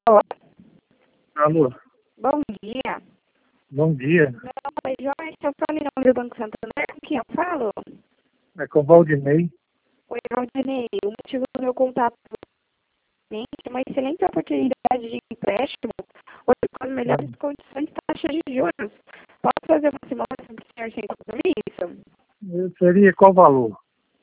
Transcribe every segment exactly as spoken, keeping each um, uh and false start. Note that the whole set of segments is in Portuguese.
Alô? Alô, Bom dia. bom dia. Meu nome é Joyce, eu falo em nome do Banco Santander. Com quem eu falo? É com o Valdinei. Oi, Valdinei. O motivo do meu contato é uma excelente oportunidade de empréstimo, hoje com as melhores condições de taxa de juros. Posso fazer uma simulação para o senhor sem compromisso? Eu Seria qual valor?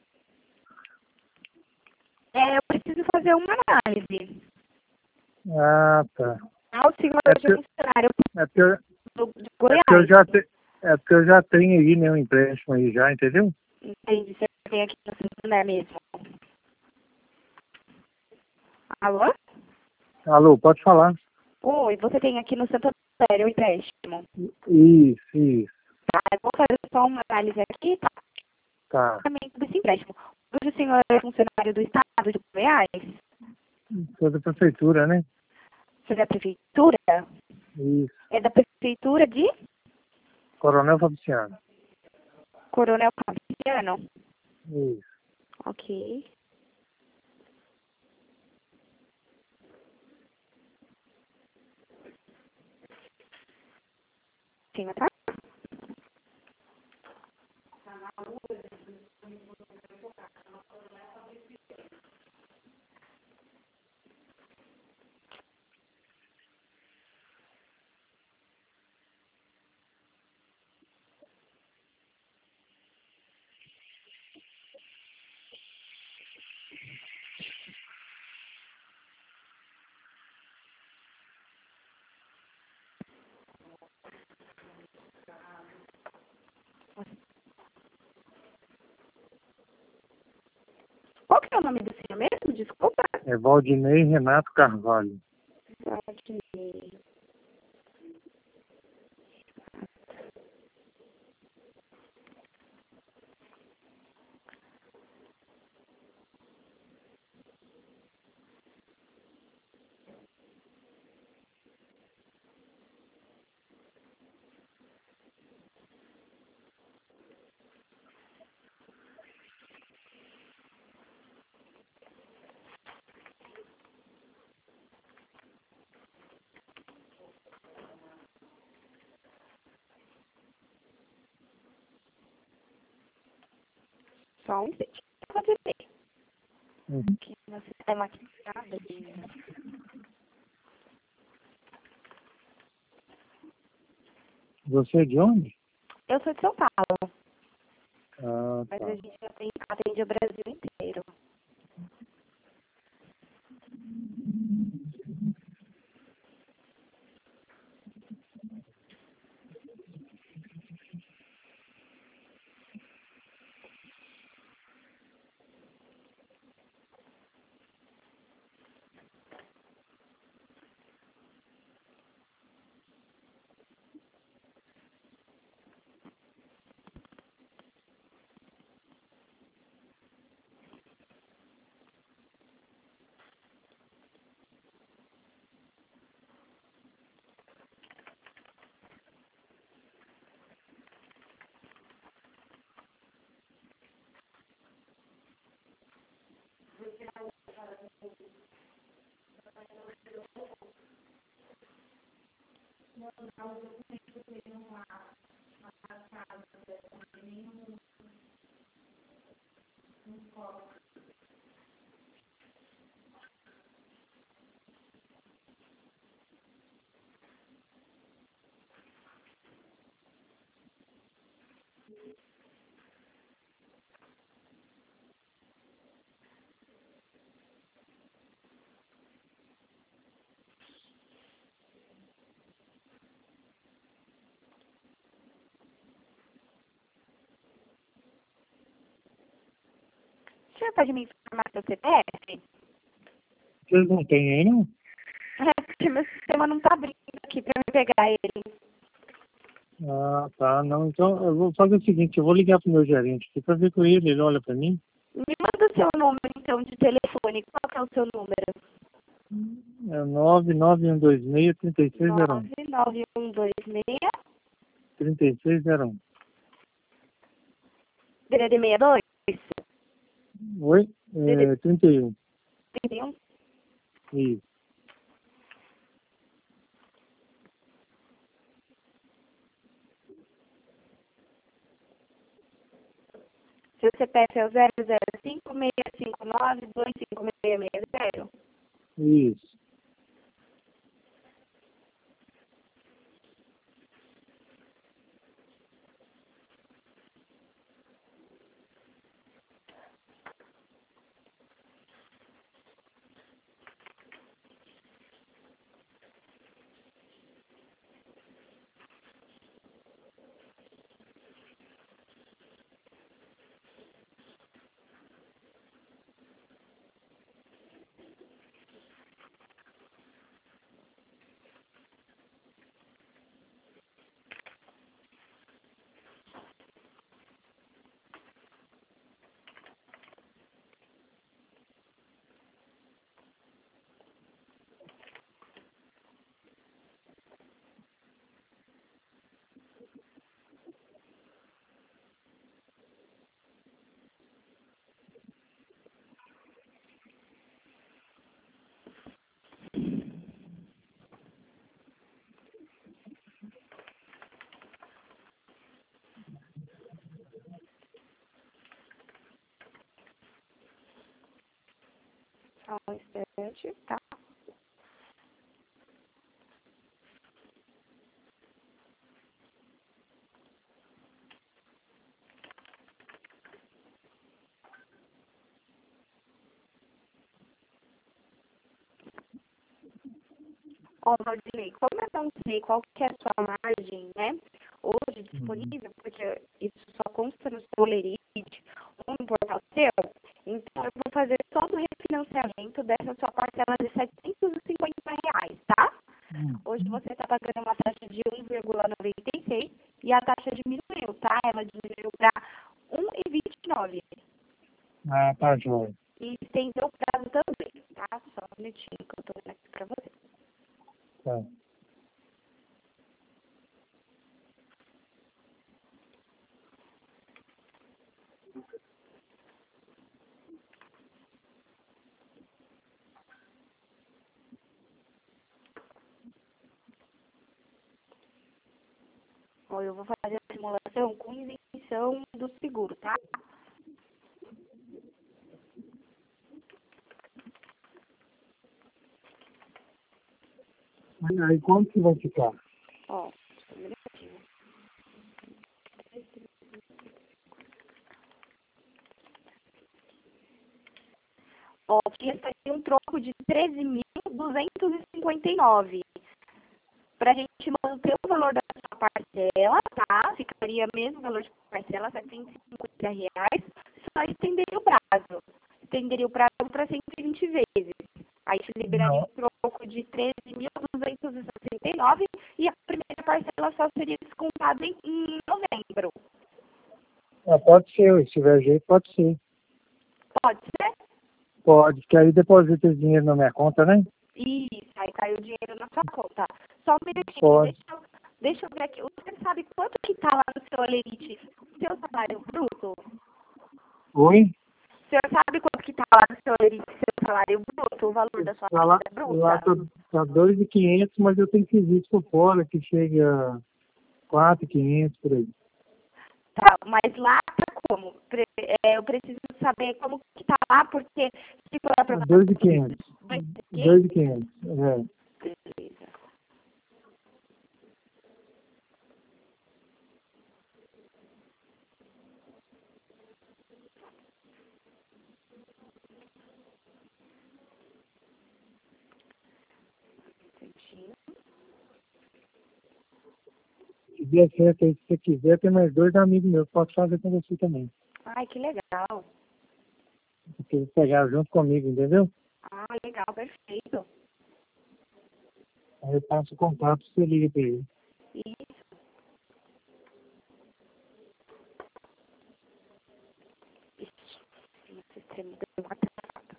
É, eu preciso fazer uma análise. Ah, tá. Ah, o senhor É hoje é porque, funcionário é porque, eu- do, de é porque eu Goiás. já te, é porque eu já tenho aí, né, um empréstimo aí já, entendeu? Entendi, você tem aqui no Santander mesmo. Alô? Alô, pode falar. Oi, você tem aqui no Santander o empréstimo. Isso, isso. Tá, eu vou fazer só uma análise aqui, tá? Tá. Pagamento desse empréstimo. Hoje o senhor é funcionário do Estado de Goiás? Sou da prefeitura, né? Você é da Prefeitura? Isso. É da Prefeitura de Coronel Fabriciano. Coronel Fabriciano? Isso. Ok. Sim, tá? Qual que é o nome do senhor mesmo? Desculpa. É Valdinei Renato Carvalho. Valdinei. Só um instante. Valdinei. Uhum. Aqui no sistema aqui. Tá? Você é de onde? Eu sou de São Paulo, Ah, mas tá. a gente atende, atende o Brasil inteiro. O senhor pode me informar seu C P F? Vocês não têm aí, não? É, porque meu sistema não tá abrindo aqui pra eu pegar ele. Ah, tá. Não, então eu vou fazer o seguinte, eu vou ligar pro meu gerente aqui pra ver com ele, ele olha pra mim. Me manda o seu número, então, de telefone. Qual que é o seu número? É nove nove um dois seis, três seis zero um. nove nove um dois seis, trinta e seis zero um. D D D sessenta e dois, Oi? D D D É, trinta e um. trinta e um. Isso. Seu C P F é o zero zero cinco seis cinco nove dois cinco seis seis zero. Isso. Só um instante, tá? Ó, Valdinei, como eu não sei qual que é a sua margem, né, hoje Uhum. disponível, porque isso só consta no seu lerite ou no portal seu, então eu vou fazer todo o refinanciamento dessa sua parcela de setecentos e cinquenta reais, tá? Hoje Uhum. você está pagando uma taxa de um vírgula noventa e seis e a taxa diminuiu, tá? Ela diminuiu para um vírgula vinte e nove Ah, tá, joia. e estendeu o prazo também, tá? Só um minutinho que eu tô vendo aqui para você. Tá. Ó, eu vou fazer a simulação com isenção do seguro, tá? Aí, aí quanto que vai ficar? Ó, só um minutinho. Ó, tinha saído um troco de treze mil duzentos e cinquenta e nove. Para a gente manter o valor da sua parcela, tá? Ficaria mesmo o valor de parcela, setecentos e cinquenta reais, só estenderia o prazo. Estenderia o prazo para cento e vinte vezes. Aí te liberaria Não. um troco de treze mil duzentos e sessenta e nove e a primeira parcela só seria descontada em, em novembro. Ah, pode ser, se tiver jeito, pode ser. Pode ser? Pode, que aí deposita esse dinheiro na minha conta, né? Isso, aí caiu o dinheiro na sua conta. Só um minutinho, Pode. deixa eu, deixa eu ver aqui. Você sabe quanto que tá lá no seu Olerite, o seu salário bruto? Oi? O senhor sabe quanto que está lá no seu Olerite, seu salário bruto, o valor da sua Tá lá, renda lá bruta? tá, tá dois mil e quinhentos, mas eu tenho que vir por fora, que chega a quatro mil e quinhentos por aí. Tá, mas lá tá como? Pre- é, eu preciso saber como que tá lá, porque se for aprovado dois mil e quinhentos. vai ser quem? dois mil e quinhentos. É. Beleza. Entendi. Se der certo aí, se você quiser, tem mais dois amigos meus que posso fazer com você também. Ai, que legal. Porque eles pegaram junto comigo, entendeu? Ah, legal, perfeito. Aí eu passo o contato, você liga pra ele. Isso. Ixi, meu sistema deu uma travada.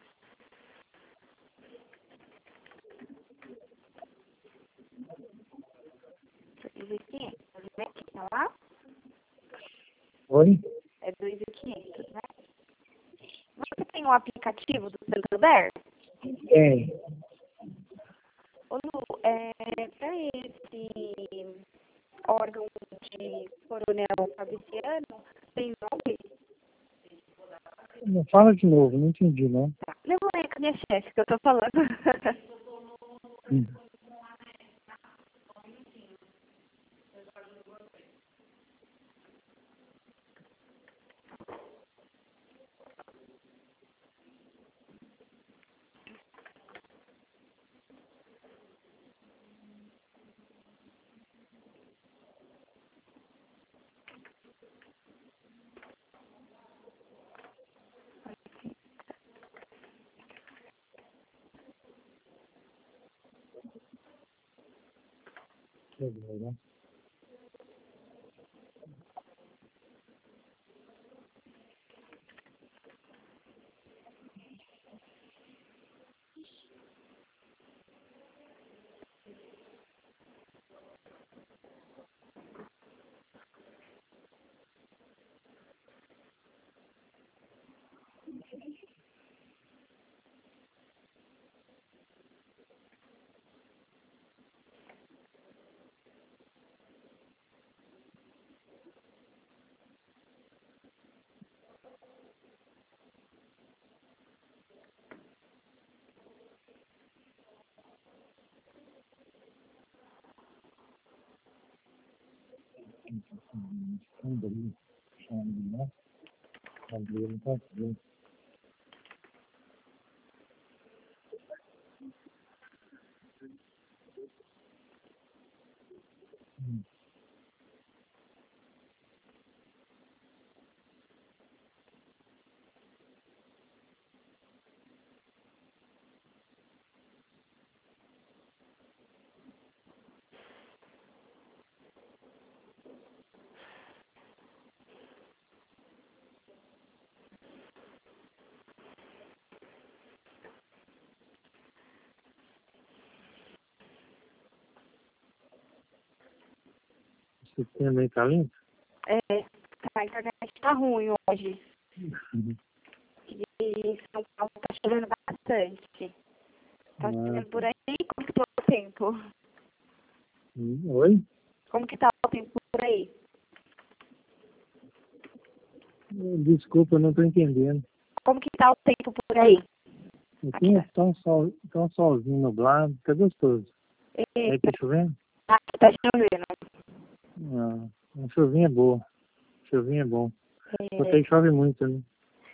dois mil e quinhentos, né? Que tá lá? Oi? É dois mil e quinhentos, né? Você tem um aplicativo do Santander? Tem. Ô, Lu, é, para esse órgão de Coronel Fabriciano, tem nome? Não, fala de novo, não entendi, não. Tá. Eu vou ler com a minha chefe, que eu tô falando. Hum. Quer ver, né? Andrei, Andrei, né? Andrei, não tá vendo. Hum. O sistema aí tá limpo? É, a internet tá ruim hoje. Uhum. E São Paulo tá chovendo bastante. Tá Ah, chovendo por aí, como que tá o tempo? hum. Oi? Como que tá o tempo por aí? Desculpa, eu não tô entendendo. Como que tá o tempo por aí? Aqui tá um, sol, tá um solzinho nublado, tá gostoso. Aí Eita, tá chovendo? aqui tá chovendo. Ah, uma chuvinha é boa. Chuvinha é bom. Porque É, aí chove muito, né?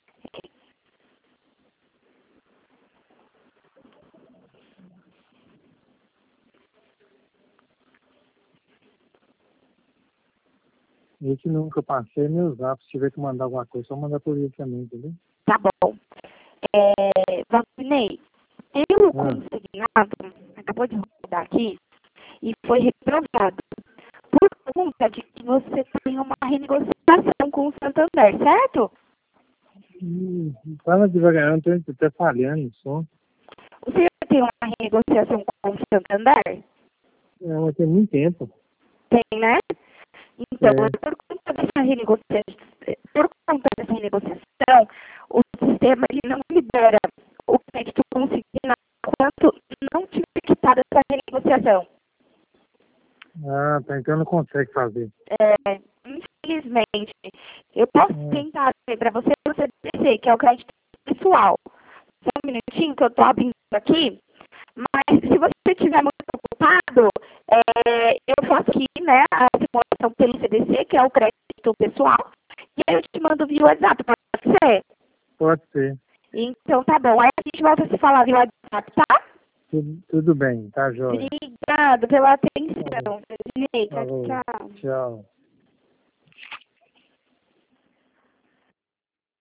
Esse nunca passei é meu zap. Se tiver que mandar alguma coisa, só mandar por ele também, entendeu? tá bom. É, Valdinei, pelo Ah, consignado, acabou de rodar aqui, e foi reprovado por conta de que você tem uma renegociação com o Santander, certo? hum, fala devagar, eu tô até falhando o som. O senhor tem uma renegociação com o Santander? É, mas tem muito tempo. Tem, né? Então, É, por conta dessa renegociação, por conta dessa renegociação, o sistema ele não libera o crédito consignado enquanto não tiver quitada essa renegociação. ah, tá, então não consegue fazer. É, infelizmente, eu posso Hum, tentar ver para você, você descer, que é o crédito pessoal. Só um minutinho que eu estou abrindo aqui, mas se você estiver muito ocupado, é, eu faço aqui, né, a simulação pelo C D C, que é o crédito pessoal, e aí eu te mando via WhatsApp, pode ser? pode ser. Então tá bom, aí a gente volta a se falar via WhatsApp, tá? Tudo, tudo bem, tá, jóia? Obrigada pela Falou, atenção. Tchau, falou. tchau. Tchau.